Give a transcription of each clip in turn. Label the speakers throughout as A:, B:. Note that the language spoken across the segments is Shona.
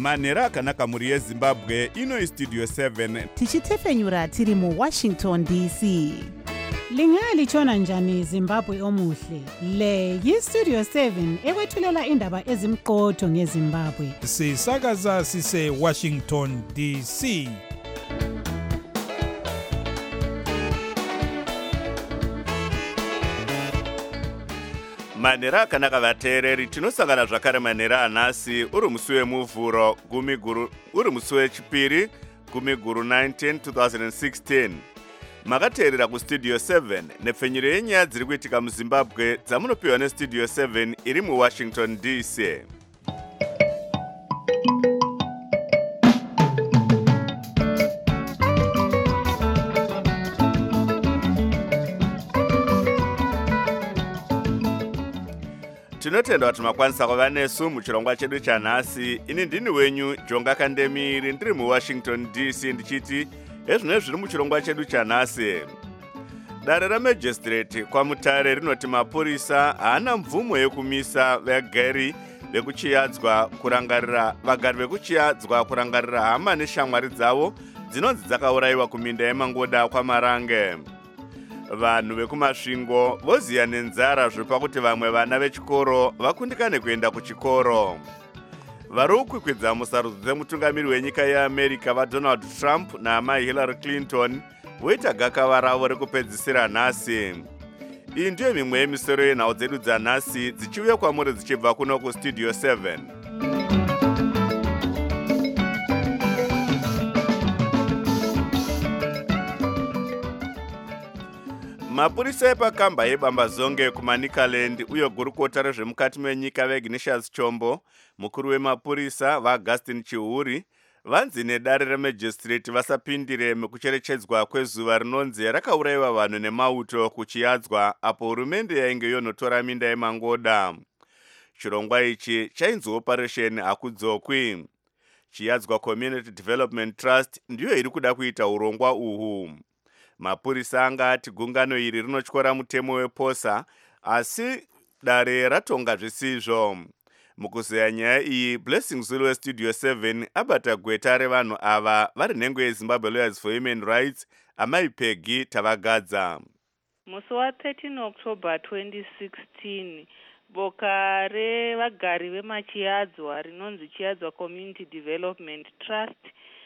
A: manhero akanaka mhuri yezimbabwe. Ino Studio 7
B: tichitefenyura tiri muWashington DC.
C: Lingalitshona njani Zimbabwe omuhle? Le yiStudio 7 ekwethulela indaba ezimqotho ngeZimbabwe.
D: Sisakaza sise Washington DC.
A: manhero akanaka vateereri, tinosangana zvakare manhero anhasi uri musi wemuvhuro uri musi wechipiri gumi guru 19 2016. Makateerera kuStudio 7 nepfenyuro yenyaya dziri kuitika muZimbabwe dzamunopiwa neStudio 7 iri muWashington DC. Tinotenda kuti makwanisa kuva nesu muchirongwa chedu chanhasi. Ini ndini wenyu Jonga Kandemiri, ndiri muWashington DC ndichiti ezvino zviri muchirongwa chedu chanhasi. Dare remajistrate kwaMutare rinoti mapurisa haana mvumo yekumisa vagari vekuchiyadzwa kurangarira hama neshamwari dzavo dzinonzi dzakaurayiwa kuminda yeMangoda kwaMarange. Vanhu vekumasvingo voziya nenzara zvopakuti vamwe vana vechikoro vakundikane kuenda kuchikoro. Vari kukwikwidza musarudzo dzemutungamiri wenyika yeAmerica vaDonald Trump naamai Hillary Clinton voita gakava ravo rekupedzisira nhasi. Iyi ndiyo mimwe yemisoro yenhau dzedu dzanhasi dzichiuya kwamuri dzichibva kuno kuStudio 7. Mapurisa epakamba yebambazonge kuManicaland uye gurukota rezvemukati menyika vaIgnatius Chombo, mukuru wemapurisa vaAugustin Chihuri, vanzi nedare remajistrate vasapindire mukucherechedzwa kwezuva rinonzi rakaurayiwa vanhu nemauto kuchiyadzwa apo hurumende yainge yonotora minda yeMangoda. Chirongwa ichi chainzi Operation Hakudzokwi. Chiyadzwa Community Development Trust ndiyo iri kuda kuita urongwa uhu. Mapurisa angati gungano iri rinotyora mutemo weposa, asi dare ratonga zvisizvo. Mukuzeya nyaya iyi, Blessing Zulu weStudio 7 abata gweta revanhu ava vari nhengo yeZimbabwe Lawyers for Human Rights, amai Peggy Tavagadza.
E: Musi wa13 October 2016, boka revagari vemachiyadzwa rinonzi Chiyadzwa Community Development Trust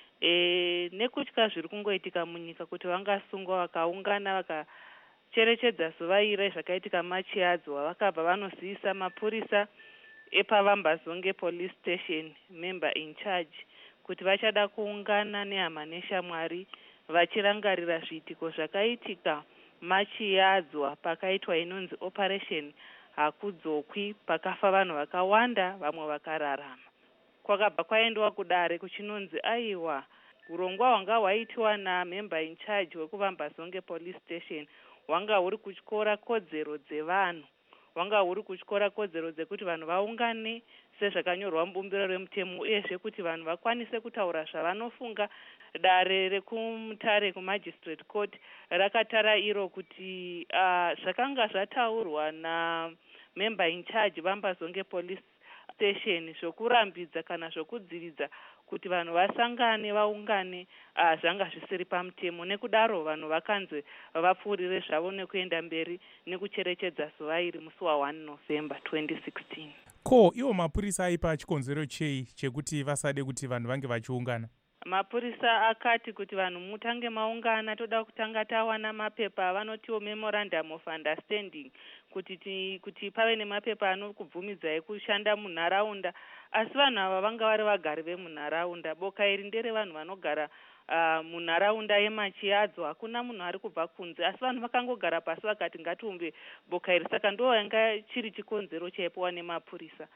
E: nekutya zviri kungoitika munyika kuti vangasungwa vakaungana vakacherechedza zuva iri zvakaitika machiyadzwa, vakabva vanozivisa mapurisa epavambazonge police station member in charge kuti vachada kuungana nehama neshamwari vachirangarira zviitiko zvakaitika machiyadzwa pakaitwa inonzi Operation Hakudzokwi, pakafa vanhu vakawanda vamwe vakararama. Kwakabva kwaendwa kudare kuchinonzi aiwa urongwa hwanga hwaitiwa namember in charge wekuvambazonge police station hwanga huri kutyora kodzero dzevanhu, hwanga huri kutyora kodzero dzekuti vanhu vaungane sezvakanyorwa mubumbiro remutemo, uyezve kuti vanhu vakwanise kutaura zvavanofunga. Dare rekuMutare kuMagistrate Court rakatara iro kuti zvakanga zvataurwa namember in charge vambazonge police station zvokurambidza kana zvokudzividza kuti vanhu vasangane vaungane zvanga zvisiri pamutemo. Nekudaro vanhu vakanzi vapfuurire zvavo nekuenda mberi nekucherechedza zuva iri musi wa1 November 2016.
D: Ko iwo mapurisa aipa chikonzero chei chekuti vasade kuti vanhu vange vachiungana?
E: Mapurisa akati kuti vanhu mutange maungana, toda kutanga tawana mapepa avanotiwo memorandum of understanding kuti pave nemapepa anokubvumidzai kushanda munharaunda. Asi vanhu ava vanga vari vagari vemunharaunda. Boka iri ndere vanhu vanogara munharaunda yemachiyadzwa, hakuna munhu ari kubva kunze, asi vanhu vakangogara pasi vakati ngatiumbe boka iri. Saka ndo yanga chiri chikonzero chaipiwa nemapurisa.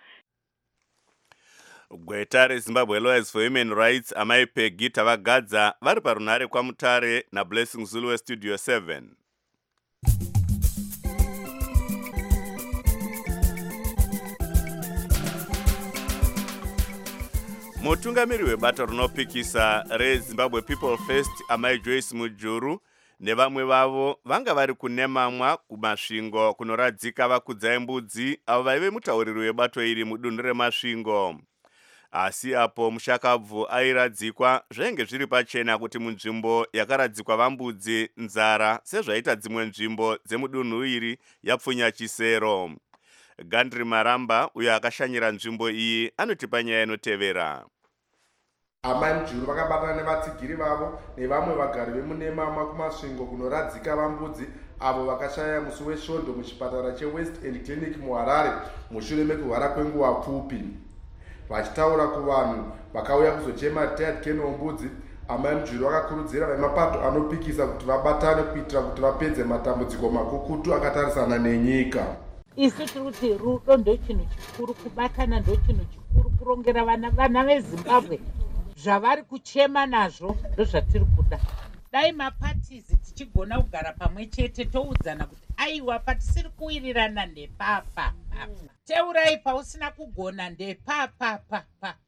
A: Gweta reZimbabwe Lawyers for Human Rights, amai Peggy Tavagadza vari parunhare kwaMutare naBlessing Zulu weStudio 7. Mutungamiri webato rinopikisa reZimbabwe People First, amai Joyce Mujuru nevamwe vavo vanga vari kunemamwa kumasvingo kunoradzika vakudza mbudzi avo vaive mutauriri webato iri mudunhu remasvingo. asi apo mushakabvu airadzikwa zvainge zviri pachena kuti munzvimbo yakaradzikwa vambudzi nzara sezvaita dzimwe nzvimbo dzemudunhu iri yapfunya chisero. Gandri Maramba uyo akashanyira nzvimbo iyi anotipa nyaya inotevera.
F: Amai mujuru vakabatana nevatsigiri vavo nevamwe vagari vemunemama kumasvingo kunoradzika vambudzi avo vakashaya musi wesvondo muchipatara cheWest End Clinic muHarare mushure mekurwara kwenguva pfupi. Vachitaura kuvanhu vakauya kuzochema retired Ken Ombudzi, amai mujuru vakakurudzira vemapato anopikisa kuti vabatane kuitira kuti vapedze matambudziko makukutu akatarisana nenyika.
G: Isu tiri kuti rudo ndochinhu chikuru, kubatana ndochinhu chikuru, kurongera vana veZimbabwe zvavari kuchema nazvo ndozvatiri kuda. Dai mapatizi tichigona kugara pamwe chete toudzana kuti aiwa patisiri kuwirirana ndepapa, teurai pausina kugona ndepapa,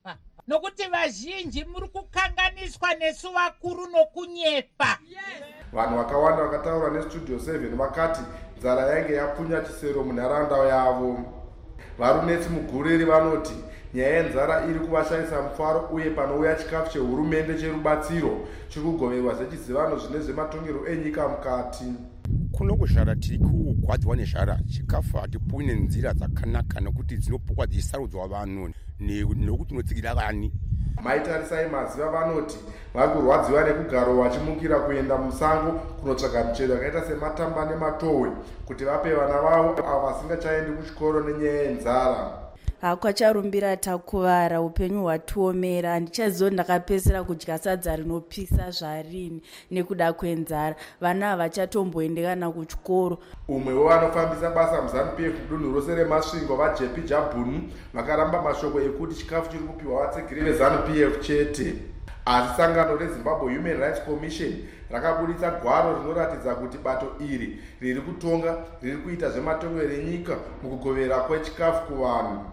G: nokuti vazhinji muri kukanganiswa nesu vakuru nokunyepa.
F: Vanhu vakawanda vakataura neStudio 7 vakati nzara yange yapfunya chisero munharaunda yavo. Varunetsi muguriri vanoti nyaya yenzara iri kuvashayisa mufaro uye panouya chikafu chehurumende cherubatsiro chiri kugoverwa zechizivano zvine zvematongero enyika mukati.
H: Kuno kuzvara tiri kugwadzwa nezvara, chikafu hatipuwi nenzira dzakanaka nokuti dzinopukwa dzichisarudzwa vanhu nokuti unotsigira vani.
F: Maitarisai maziva vanoti vari kurwadziwa nekugaro vachimukira kuenda musango kunotsvaga michero yakaita sematamba nematohwe kuti vape vana vavo avo vasingachaendi kuchikoro nenyaya yenzara.
I: Hakwacharumbira takuvara, upenyu hwatiomera, handichazivo ndakapedzera kudya sadza rinopisa zvarini nekuda kwenzara. Vana havachatomboendi kana kuchikoro.
F: Umwe wevanofambisa basa muZANU-PF mudunhu rose remasvingo vaJP Jabhunu vakaramba mashoko ekuti chikafu chiri kupiwa vatsigiri veZANU-PF chete. Asi sangano reZimbabwe Human Rights Commission rakabuditsa gwaro rinoratidza kuti bato iri riri kutonga riri kuita zvematongero enyika mukugovera kwechikafu kuvanhu.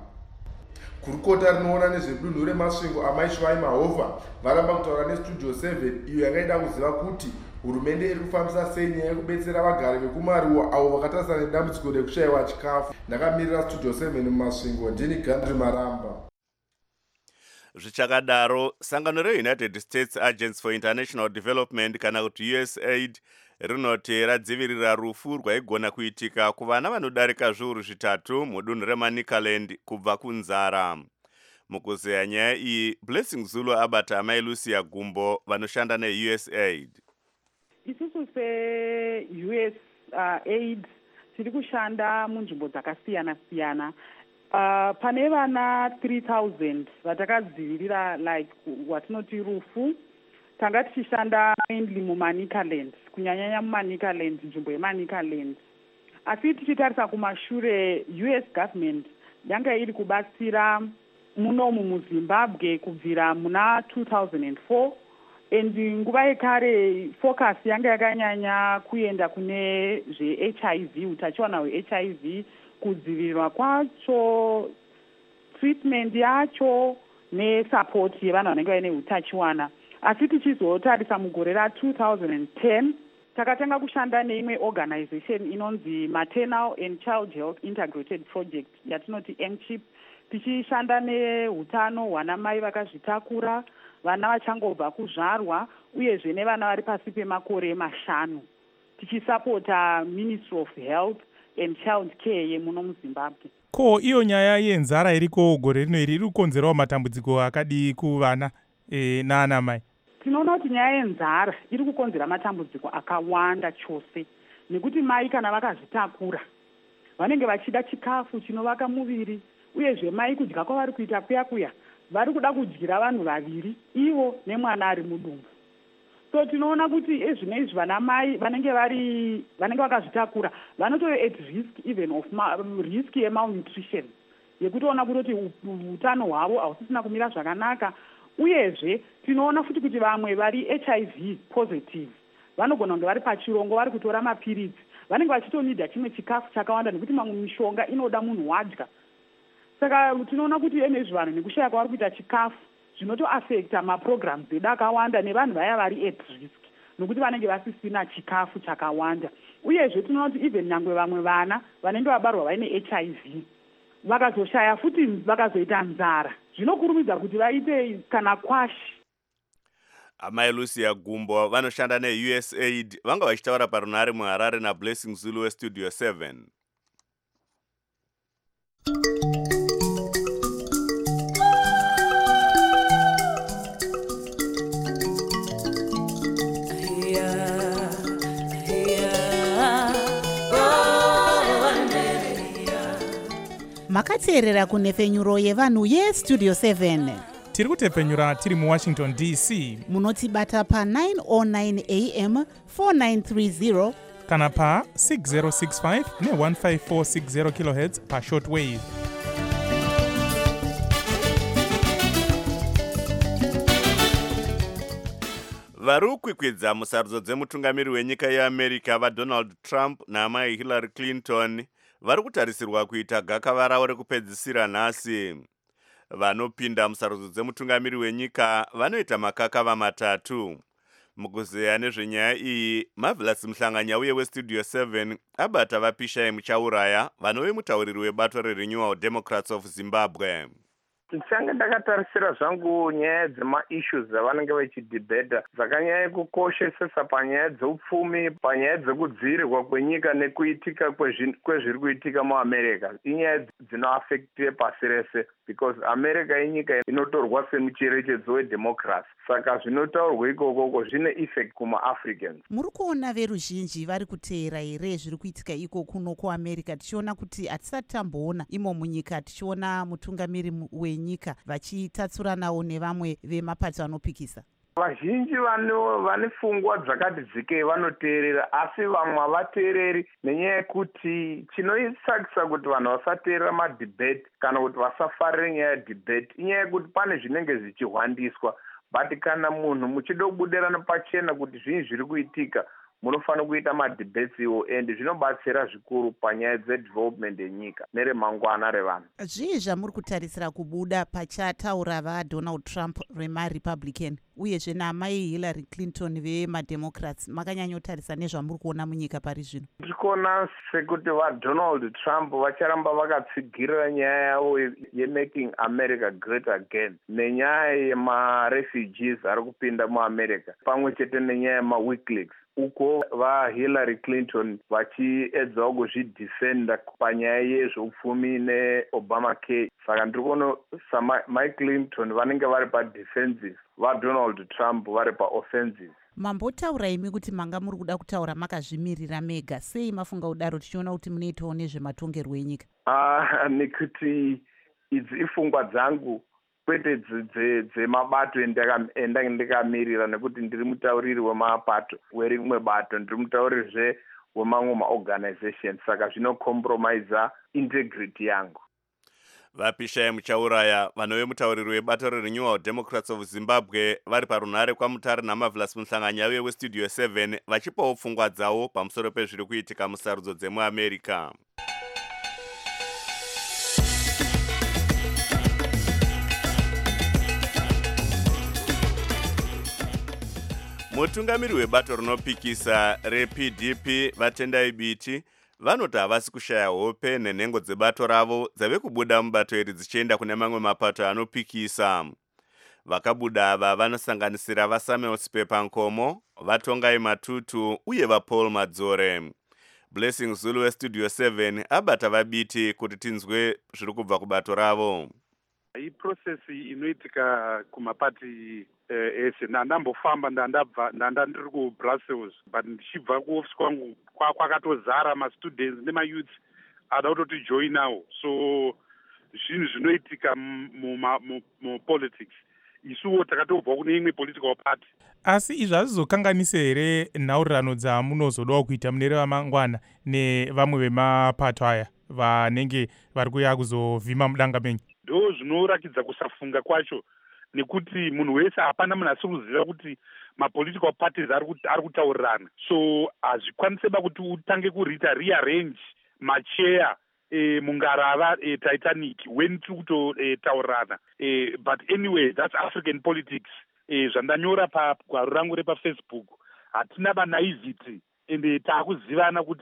F: Kurukota rinoona nezvedunhu remasvingo amai Shwai Mahovha varamba kutaura neStudio 7 iyo yakaida kuziva kuti hurumende iri kufambisa sei nyaya yekubetsera vagari vekumaruwa avo vakatarisana nedambudziko rekushayiwa chikafu. Ndakamirira Studio 7 mumasvingo, ndini Gandri Maramba.
A: Zvichakadaro, sangano reUnited States Agency for International Development kana kuti USAID rinoti radzivirira rufu rwaigona kuitika kuvana vanodarika zviuru zvitatu mudunhu reManicaland kubva kunzara. Mukuzeya nyaya iyi, Blessing Zulu abata amai Lucia Gumbo vanoshanda neUSAID.
J: Isusu se-USAID tiri kushanda munzvimbo dzakasiyana-siyana. Pane vana 3000 vatakadzivirira like watinoti rufu. Tanga tichishanda mainly muManicaland, kunyanyanya muManicaland, nzvimbo yeManicaland. Asi tichitarisa kumashure, US government yanga iri kubatsira munomu muZimbabwe kubvira muna 2004, and nguva yekare focus yanga yakanyanya kuenda kune zveHIV, utachiona hweHIV, kudzivirirwa kwacho, treatment yacho nesupport yevanhu vanenge vaine utachiwana. Asi tichizotarisa mugore ra2010 takatanga kushanda neimwe organization inonzi Maternal and Child Health Integrated Project yatinoti MCHIP, tichishanda nehutano hwanamai vakazvitakura, vana vachangobva kuzvarwa uyezve nevana vari pasi pemakore 5, tichisapota Ministry of Health and Child Care yemuno muZimbabwe.
D: Ko iyo nyaya yenzara iriko gore rino iri kukonzerawo matambudziko akadii kuvana naana mai?
J: Tinoona kuti nyaya yenzara iri kukonzera matambudziko akawanda chose, nekuti mai kana vakazvitakura vanenge vachida chikafu chinovaka muviri, uyezve mai kudya kwavari kuita kuya vari kuda kudyira vanhu vaviri, ivo nemwana ari mudumbu. So tinoona kuti ezvinoizvi vana mai vanenge vakazvitakura vanotove at risk even of risk yemalnutrition, yekutoona kuti utano hwavo hausisina kumira zvakanaka. Uyezve tinoona futi kuti vamwe vari HIV positive vanogona kunge vari pachirongo, vari kutora mapiritsi, vanenge vachitonida chimwe chikafu chakawanda nekuti mamwe mishonga inoda munhu wadya. Saka tinoona kuti enezvi vanhu nekushaya kwavari kuita chikafu zvinotoafekta maprograms edu akawanda nevanhu vaya vari at risk, nokuti vanenge vasisina chikafu chakawanda. Uyezve tinoona kuti even nyangwe vamwe vana vanenge vabarwa vaine HIV vakazoshaya futi vakazoita nzara. Zvinokurumidza kuti vaite kana kwashi.
A: Amai Lucia Gumbo vanoshanda neUSAID vanga vachitaura parunare muHarare naBlessing Zulu weStudio 7.
B: Makateerera kunefenyuro yevanhu yeStudio 7.
D: Tiri kutepfenyura tiri muWashington DC.
B: Munotibata pa 909 AM 4930
D: kana pa 6065 ne15460 kHz pa shortwave.
A: Vari kukwikwidza musarudzo dzemutungamiri wenyika yeAmerica vaDonald Trump naamai Hillary Clinton vari kutarisirwa kuita gakava ravo rekupedzisira nhasi. Vanopinda musarudzo dzemutungamiri wenyika vanoita makakava matatu. Mukuzeya nezvenyaya iyi, Marvelous Mhlanganya uye weStudio 7 abata vapishai muchauraya vanove mutauriri webato reRenewal Democrats of Zimbabwe.
K: Tichanga ndakatarisira zvangu nyaya dzema-issues dzavanenge vachidhibheta dzakanyanya kukoshesesa panyaya dzeupfumi, panyaya dzekudzivirirwa kwenyika nekuitika kwezviri kuitika muAmerica. Inyaya dzinoafekte pasi rese because America inyika inotorwa semucherechedzo wedemocracy. Saka zvinotaurwa ikoko zvine effect kuma-Africans.
B: Muri kuona veruzhinji vari kuteera here zviri kuitika iko kuno kuAmerica, tichiona kuti hatisati tamboona imo munyika tichiona mutungamiri wenyika vachitatsuranawo nevamwe vemapato anopikisa.
K: Vazhinji vane pfungwa dzakati dzikei vanoteerera, asi vamwe havateereri nenyaya yekuti chinoisakisa kuti vanhu vasateerera madhibheti kana kuti vasafarire nyaya yedhibheti inyaya yekuti pane zvinenge zvichihwandiswa. But kana munhu muchida kubudirana pachena kuti zvinhu zviri kuitika, munofanira kuita madhibheti iwo, and zvinobatsira zvikuru panyaya dzedevelopment yenyika neremangwana revanhu.
B: Zvii zvamuri kutarisira kubuda pachataura vaDonald Trump remaRepublican uyezve naamai Hillary Clinton vemademocrats? Makanyanyotarisa nezvamuri kuona munyika pari zvino?
K: Tirikuona sekuti vaDonald Trump vacharamba vakatsigirira nyaya yavo yemaking America great again, nenyaya yemarefugees ari kupinda muAmerica, pamwe chete nenyaya yemaWikileaks. Uko vaHillary Clinton vachiedzawo kuzvidefenda panyaya yezveupfumi neObamacare. Saka ndikuona Mike Clinton vanenge vari padefensive, vaDonald Trump vari paoffensive.
B: Mambotaura imi kuti manga muri kuda kutaura makazvimirira mega, sei mafunga kudaro tichiona kuti munoitawo nezvematongerwo enyika?
K: Nekuti idzi ifungwa dzangu kwete dzemabato endandikamirira, nekuti ndiri mutauriri wemapato werimwe bato, ndiri mutauririzve wemamwe maorganization, saka zvinokompromise integrity yangu.
A: Vapishai muchauraya vanove mutauriri webato reRenewal Democrats of Zimbabwe vari parunare kwamutare naMarvelous Mhlanganya uye weStudio 7 vachipawo pfungwa dzavo pamusoro pezviri kuitika musarudzo dzemuAmerica. Mutungamiri webato rinopikisa rePDP vatendai biti vanoti havasi kushaya hope nenhengo dzebato ravo dzave kubuda mubato iri dzichienda kune mamwe mapato anopikisa. Vakabuda ava vanosanganisira vaSamuel Sipepa Nkomo, vaTongai Matutu uye vaPaul Madzore. Blessing Zulu weStudio 7 abata vabiti kuti tinzwe zviri kubva kubato ravo.
L: Hii procesi inoitika kumapati ese ndandambofamba ndandiri kuBrussels, but ndichibva kuofisi kwangu kwakatozara mastudents nemayouth ada kutoti joinawo. So zvinhu zvinoitika mupolitics, isuwo takatobva kune imwe political party.
D: Asi izvi hazvizokanganise here nhaurirano dzamunozodawo kuita mune ramangwana nevamwe vemapato aya vanenge vari kuya kuzovhima mudanga menyu?
L: Ndo zvinorakidza kusafunga kwacho, nekuti munhu wese hapana munhu asi kuziva kuti mapolitical parties ari kutaurirana. So hazvikwaniseba kuti utange kuriita rearrange macheya mungarava Titanic when tiri kutotaurirana. But anyway, that's African politics. Zvandanyora pagwaro rangu repaFacebook, hatina banaivity ende taakuzivana kuti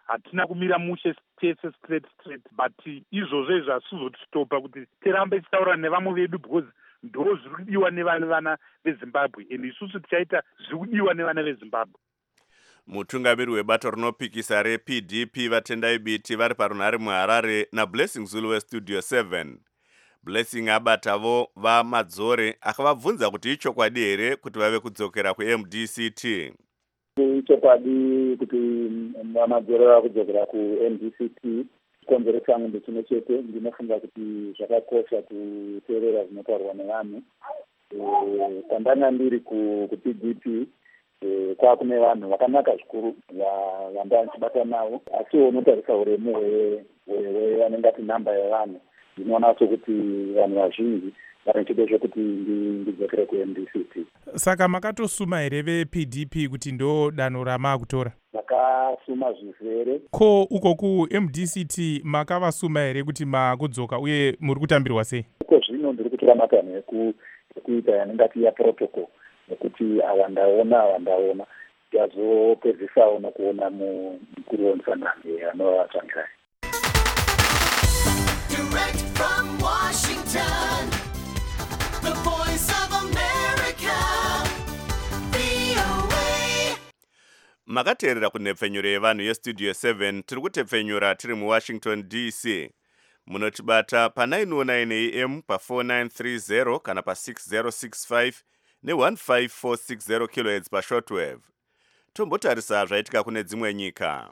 L: hatina kumira mushe tese straight but izvozvo izvo hazvizotitopa kuti tirambe tichitaura nevamwe vedu because ndo zviri kudiwa nevana vezimbabwe and isusu tichaita zviri kudiwa nevana vezimbabwe.
A: Mutungamiri webato rinopikisa rePDP vatendai biti vari parunhare muHarare naBlessing Zulu weStudio 7. Blessing abatavo vaMadzore akavabvunza kuti ichokwadi here kuti vave kudzokera kuMDCT.
M: Ichokwadi kuti vaMadzore vava kudzokera kuMDCT. Konzero changu ndechimwe chete, ndinofunga kuti zvakakosha kuteerera zvinotaurwa nevanhu. Pandanga ndiri kuPDP kwakune vanhu vakanaka zvikuru vanda ndichibata navo, asi unotarisa uremu vanenge ati namba yevanhu, ndinoona sokuti vanhu vazhinji vari chido chokuti ndidzokere kuMDCT.
D: Saka makatosuma here vePDP kuti ndo danho ramakutora?
M: Makasuma zvizere.
D: Ko uko kuMDCT makavasuma here kuti makudzoka uye muri kutambirwa sei?
M: Uko zvino ndiri kutora matanho ekuita yanenge ati yaprotocol, nekuti avandaona yazopezisawo nokuona mukuru wemsangano anovatsvangirai.
N: Direct from Washington, the voice of America, VOA.
A: Makateerera kunhepfenyuro yevanhu yeStudio 7 tiri kutepfenyura tiri muWashington DC. Munotibata pa919 AM pa4930 kana pa6065 ne15460 kHz pashortwave. Tombotarisa zvaitika kune dzimwe nyika.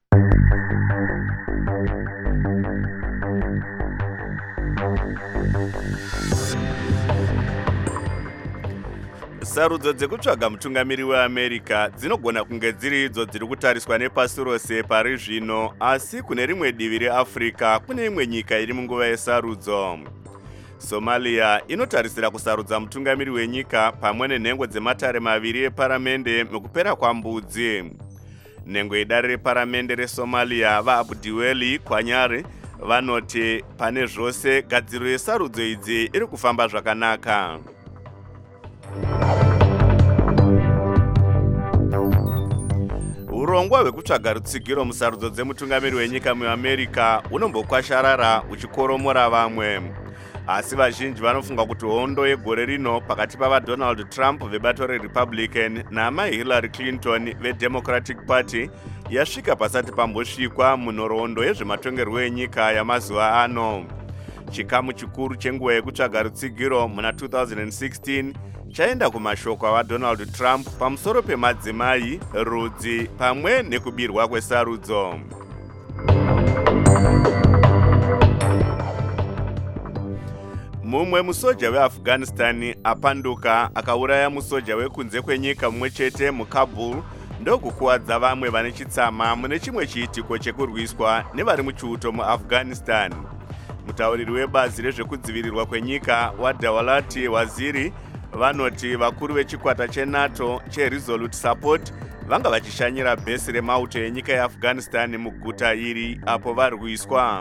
A: Sarudzo dzekutsvaga mutungamiri weAmerica dzinogona kunge dziri idzo dziri kutariswa nepasi rose pari zvino, asi kune rimwe divi reAfrica kune imwe nyika iri munguva yesarudzo. Somalia inotarisira kusarudza mutungamiri wenyika pamwe nenhengo dzematare maviri eparamende mukupera kwambudzi. Nhengo yedare reparamende reSomalia vaAbdiweli Kwanyari vanoti pane zvose gadziriro yesarudzo idzi iri kufamba zvakanaka. Urongwa hwekutsvaga rutsigiro musarudzo dzemutungamiri wenyika muAmerica unombokwasharara uchikoromora vamwe. Asi vazhinji vanofunga kuti hondo yegore rino pakati pavaDonald Trump vebato reRepublican namaHillary Clinton veDemocratic Party yasvika pasati pambosvikwa munhoroondo yezvematongerwo enyika yamazuva ano. Chikamu chikuru chenguva yekutsvaga rutsigiro muna 2016 chaenda kumashoko avaDonald Trump pamusoro pemadzimai, rudzi pamwe nekubirwa kwesarudzo. Mumwe musoja weAfghanistan apanduka akauraya musoja wekunze kwenyika mumwe chete muKabul ndokukuwadza vamwe vane chitsama mune chimwe chiitiko chekurwiswa nevari muchiuto muAfghanistan. Mutauriri webazi rezvekudzivirirwa kwenyika waDawalati Waziri vanoti vakuru vechikwata cheNATO cheResolute Support vanga vachishanyira bhesi remauto enyika yeAfghanistan muguta iri apo varwiswa.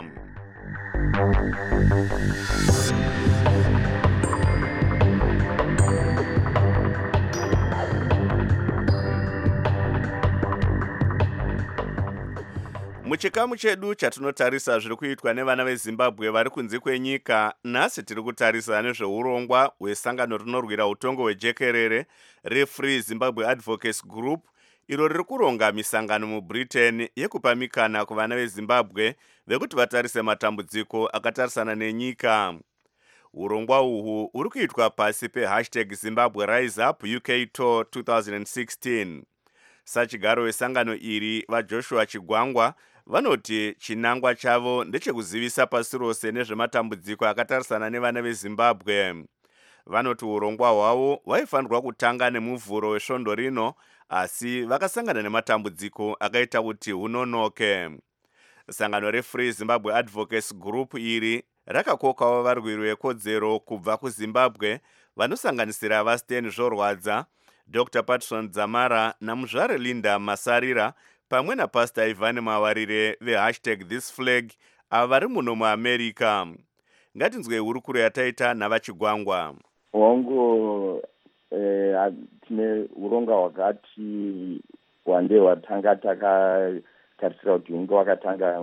A: Muchikamu chedu chatinotarisa zviri kuitwa nevana veZimbabwe vari kunze kwenyika, nhasi tiri kutarisa nezveurongwa hwesangano rinorwira utongo hwejekerere reFree Zimbabwe Advocacy Group, iro riri kuronga misangano muBritain yekupa mikana kuvana veZimbabwe vekuti vatarise matambudziko akatarisana nenyika. Urongwa uhu uri kuitwa pasi #Zimbabwe Rise Up UK Tour 2016. Sachigaro wesangano iri vaJoshua Chigwangwa vanoti chinangwa chavo ndechekuzivisa pasi rose nezvematambudziko akatarisana nevana veZimbabwe. Vanoti urongwa hwavo hwaifanirwa kutanga nemuvhuro wesvondo rino, asi vakasangana nematambudziko akaita kuti hunonoke. Sangano reFree Zimbabwe Advocacy Group iri rakakokawo varwiri vekodzero kubva kuZimbabwe vanosanganisira vaStan Zvorwadza, Dr. Patson Dzamara namuzvare Linda Masarira pamwe naPastor Ivan Mawarire ve#ThisFlag ava vari muno muAmerica. Ngatinzwe hurukuro yataita navachigwangwa.
M: Hongu tine uronga hwakati wande hwatanga tarisira kuti unge wakatanga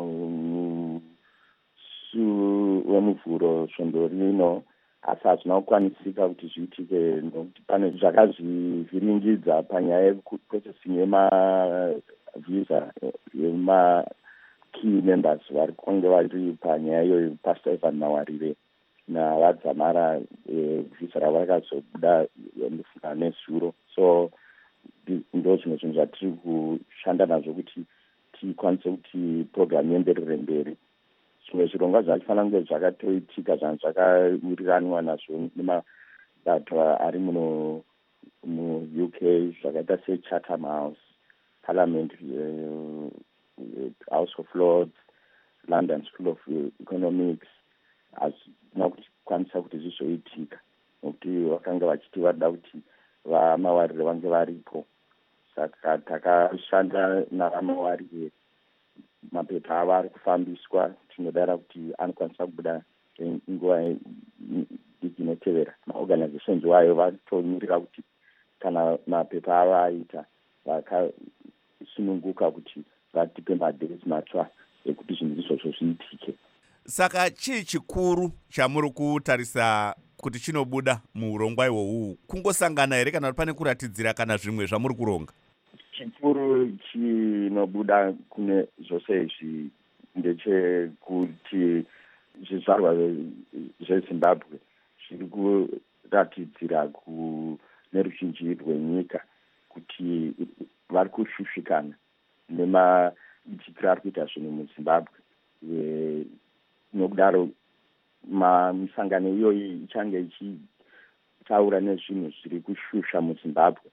M: musi wemuvhuro svondo rino, asi hazvina kukwanisika kuti zviitike nokuti pane zvakazvivhiringidza panyaya yekuprocessing yemavisa yemakey members vari kunge vari panyaya iyoyo, Pastor Evan Mawarire navadzamara vhisa ravo rakazobuda ndofunga nezuro. So ndo zvimwe zvinhu zvatiri kushanda nazvo kuti tikwanise kuti program ienderere mberi. Zvimwe zvirongwa zvachifanira kunge zvakatoitika zvanhu zvakawiriraniwa nazvo nemabato ari muno mu-UK zvakaita seChatham House, Parliament, House of Lords, London School of Economics, hazvina kukwanisa kuti zvizoitika nokuti vakanga vachiti vada kuti vaMawarire vange varipo. Saka takashanda navaMawarire, mapepa avo ari kufambiswa, tinodara kuti anokwanisa kubuda nguva inotevera. Maorganizations wayo vatomirira kuti kana mapepa avo aita vakasununguka kuti vatipe madhesi matsva ekuti zvinhu izvozvo zviitike.
A: Saka chii chikuru chamuri kutarisa kuti chinobuda muurongwa ihwohwu? Kungosangana here kana pane kuratidzira kana zvimwe zvamuri kuronga?
M: Chikuru chinobuda kune zvose izvi ndechekuti zvizvarwa zveZimbabwe zviri kuratidzira neruzhinji rwenyika kuti vari kushushikana nemaitikiro ari kuita zvinhu muZimbabwe. Nokudaro misangano iyoyi ichange ichitaura nezvinhu zviri kushusha muZimbabwe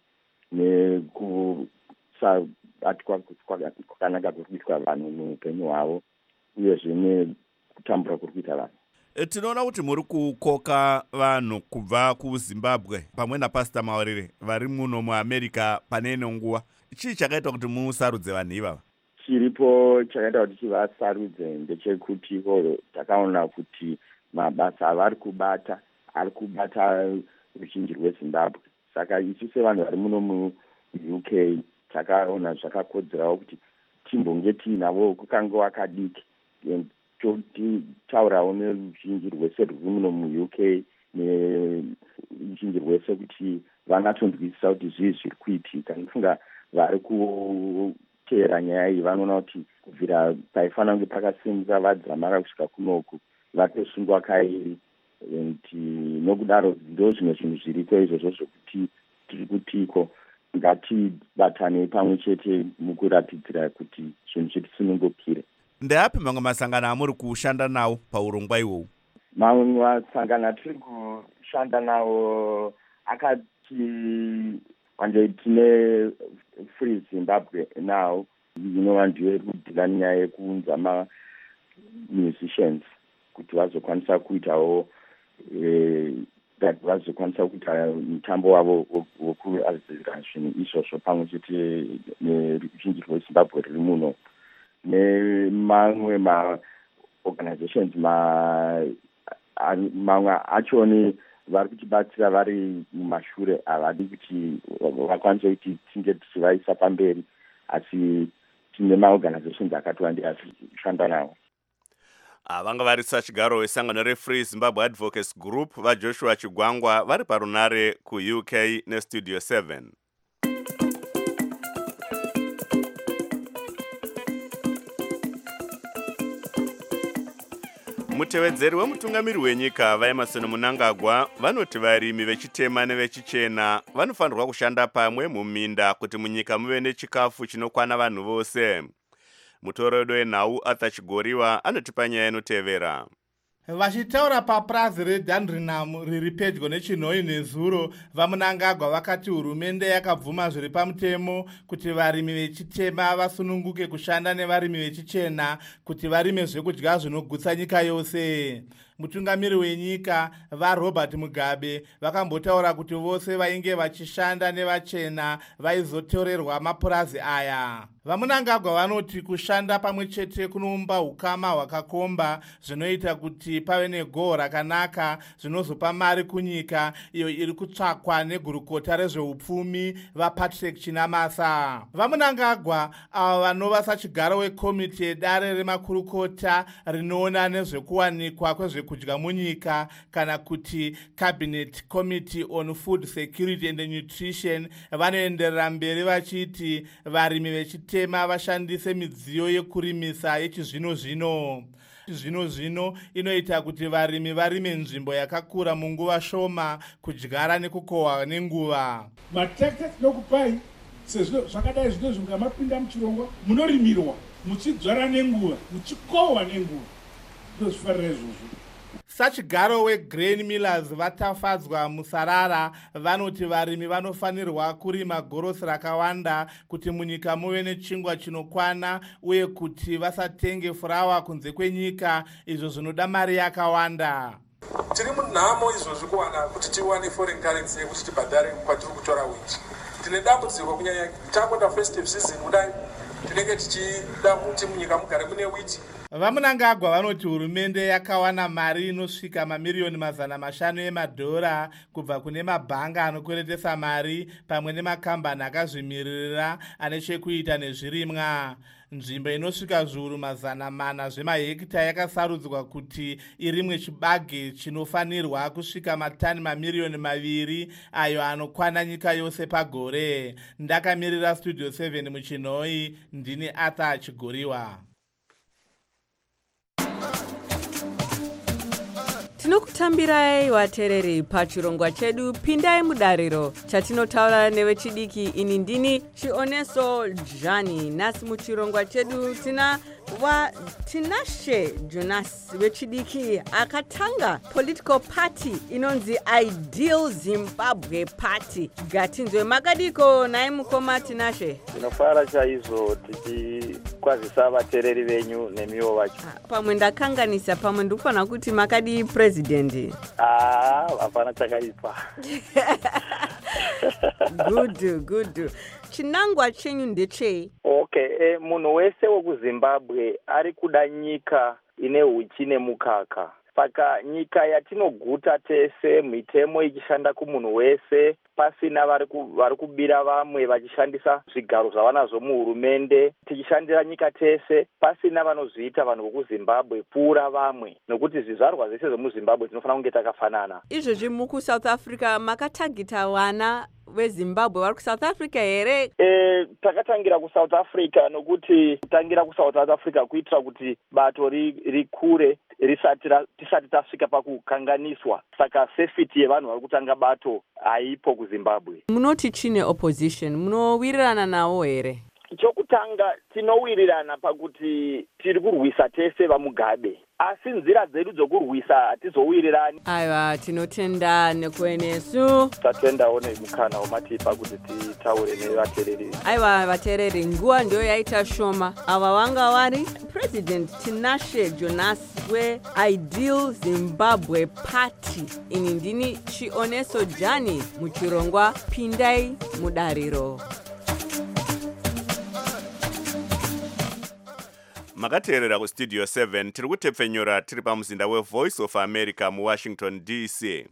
M: nekusabatwa kwakanaka kuri kuitwa vanhu muupenyu hwavo, uyezve nekutambura kuri kuita vanhu.
A: Tinoona kuti muri kukoka vanhu kubva kuZimbabwe pamwe naPastor Mawarire vari muno muAmerica pane ino nguva. Chii chakaita kuti musarudze vanhu ivava?
M: Chiripo chakaita kuti chivasarudze ndechekuti takaona kuti mabasa avari kubata ruzhinji rweZimbabwe. Saka isu sevanhu vari muno muUK takaona zvakakodzerawo kuti timbonge tiinavo kukanga wakadiki totaurawo neruzhinji rwese rwuri muno muUK neruzhinji rwese kuti vangatonzwisisa kuti zvii zviri kuitika. Ndifunga vari kuteera nyaya iyi vanoona kuti kubvira paifanira kunge pakasimuka vadzamara kusvika kunoku vatosungwa kairi, nokudaro ndo zvimwe zvinhu zviriko izvozvo zvokuti tiri kutiko ngatibatanei pamwe chete mukuratidzira kuti zvinhu zvitisunungukire.
A: Ndeapi mamwe masangano amuri kushanda nawo paurongwa ihwohwu?
M: Mamwe masangano atiri kushanda nawo akati wanje tine Free Zimbabwe now, ndiye kudhilana nyaya yekuunza ma-musicians kuti vazokwanisa kuitawo vazokwanisa kuita mutambo wavo wokuazira zvinhu izvozvo pamwe chete neruzhinji rweZimbabwe riri muno, nemamwe ma-organizations mamwe achoni vari kutibatsira vari mumashure havadi kuti vakwanise kuti tinge tichivaisa pamberi, asi tine maorganizations akatiwandira tichishanda nawo.
A: Vanga vari sachigaro wesangano reFree Zimbabwe Advocacy Group vaJoshua Chigwangwa vari parunare kuUK neStudio 7. Mutevedzeri wemutungamiri wenyika vaEmerson Mnangagwa vanoti varimi vechitema nevechichena vanofanirwa kushanda pamwe muminda kuti munyika muve nechikafu chinokwana vanhu vose. Mutoredo wenhau Arthur Chigoriwa anotipa nyaya inotevera.
O: Vachitaura papurazi reDandrinham riri pedyo neChinhoyi neZuro, vaMnangagwa vakati hurumende yakabvuma zviri pamutemo kuti varimi vechitema vasununguke kushanda nevarimi vechichena kuti varime zvekudya zvinogutsa nyika yose. mutungamiri wenyika vaRobert Mugabe vakambotaura kuti vose vainge vachishanda nevachena vaizotorerwa mapurazi aya. Vamunangagwa vanoti kushanda pamwe chete kunoumba ukama hwakakomba zvinoita kuti pave negoho rakanaka zvinozopa mari kunyika iyo iri kutsvakwa negurukota rezveupfumi vaPatrick Chinamasa. Vamunangagwa ava vanova sachigaro wekomiti yedare remakurukota rinoona nezvekuwanikwa kwezvekudya munyika kana kuti Cabinet Committee on Food Security and Nutrition vanoenderera mberi vachiti varimi vechitema vashandise midziyo yekurimisa yechizvino-zvino. Zvino inoita kuti varimi varime nzvimbo yakakura munguva shoma kudyara nekukohwa nenguva.
P: Mateka tinokupai sezvo zvakadai zvino zvingamapinda muchirongwa munorimirwa muchidzvara nenguva muchikohwa nenguva ndozvifarira izvozvo.
O: Sachigaro weGrain Millers vatafadzwa Musarara vanoti varimi vanofanirwa kurima gorosi rakawanda kuti munyika muve nechingwa chinokwana uye kuti vasatenge furawa kunze kwenyika izvo zvinoda mari yakawanda.
Q: Tiri munhamo izvozvi kuwana kuti tiwane foreign currency yekuti tibhadhare kwatiri kutora wheat. Tine dambudziko kunyanya tangoda festive season kudai tinenge tichida kuti munyika mugare mune wheat.
O: Vamunangagwa vanoti hurumende yakawana mari inosvika mamiliyoni $500 emadhora kubva kune mabhanga anokweretesa mari pamwe nemakambani akazvimirira ane chekuita nezvirimwa. Nzvimbo inosvika zviuru 400 zvemahekita yakasarudzwa kuti irimwe chibage chinofanirwa kusvika matani mamiliyoni 2 ayo anokwana nyika yose pagore. Ndakamirira Studio 7 muChinoi, ndini Arthur Chigoriwa.
R: Tinokutambirai vateereri pachirongwa chedu pindai mudariro chatinotaura nevechidiki. Ini ndini Chioneso Jani. Nhasi muchirongwa chedu tinashe Jonas wechidiki akatanga political party inonzi Ideal Zimbabwe Party. Gatinzwe makadiko naye mukoma Tinashe.
S: Tinofara chaizvo tichikwazisa vateereri venyu nemiwo vacho.
R: Pamwe ndakanganisa, pamwe ndikufanira kuti makadi president.
S: Hapana chakaipa.
R: Good. Chinangwa chenyu ndechei?
S: Okay, munhu wese wekuZimbabwe ari kuda nyika ine uchi nemukaka. Saka nyika yatinoguta tese, mitemo ichishanda kumunhu wese, pasina vari kubira vamwe vachishandisa zvigaro zvavanazvo muhurumende, tichishandira nyika tese pasina vanozviita vanhu vekuZimbabwe pfuura vamwe, nokuti zvizvarwa zvese zvemuZimbabwe tinofanira kunge takafanana.
R: Izvozvi mukuSouth Africa makatagita vana veZimbabwe vari kuSouth Africa here?
S: Takatangira kuSouth Africa nokuti kutangira kuSouth Africa kuitira kuti bato rikure tisati tasvika pakukanganiswa. Saka safety yevanhu vari kutanga bato haipo kuZimbabwe.
R: Munoti chine opposition, munowirirana nawo here?
S: Chokutanga tinowirirana pakuti tiri kurwisa tese vaMugabe, asi nzira dzedu dzokurwisa hatizowirirani.
R: Aiwa, tinotenda nekuenesu.
S: Tatendawo nemukana wamatipa kuti titaure nevateereri.
R: Aiwa vateereri, nguva ndiyo yaita shoma. Ava vanga vari President Tinashe Jonas weIdeal Zimbabwe Party. Ini ndini Chioneso Jani muchirongwa pindai mudariro.
A: Makateerera kuStudio 7 tiri kutepfenyura tiri pamuzinda weVoice of America muWashington DC.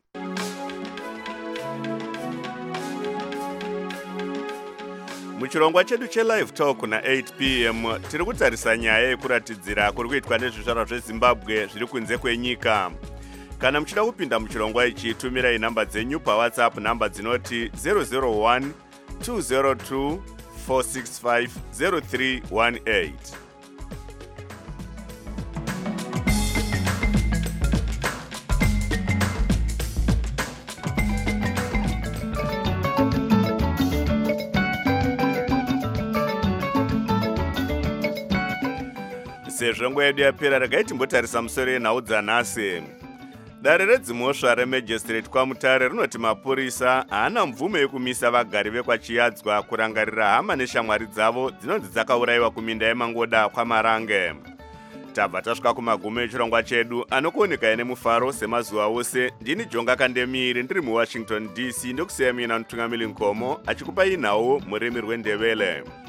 A: Muchirongwa chedu cheLive Talk na8 p.m. tiri kutarisa nyaya yekuratidzira kuri kuitwa nezvizvarwa zveZimbabwe zviri kunze kwenyika. Kana muchida kupinda muchirongwa ichi, tumirai namba dzenyu paWhatsApp, namba dzinoti 001 202 465 0318. Sezvo nguva yedu yapera, regai timbotarisa musoro yenhau dzanhasi. Dare redzimhosva reMagistrate kwaMutare rinoti mapurisa haana mvume yekumisa vagari vekwaChiyadzwa kurangarira hama neshamwari dzavo dzinonzi dzakaurayiwa kuminda yeMangoda kwaMarange. tabva tasvika kumagumo echirongwa chedu anokuoneka ine mufaro semazuva ose. Ndini Jonga Kandemiri ndiri muWashington DC ndokusiyamina mutungamiri Nkomo achikupai nawo murimi rwendebele.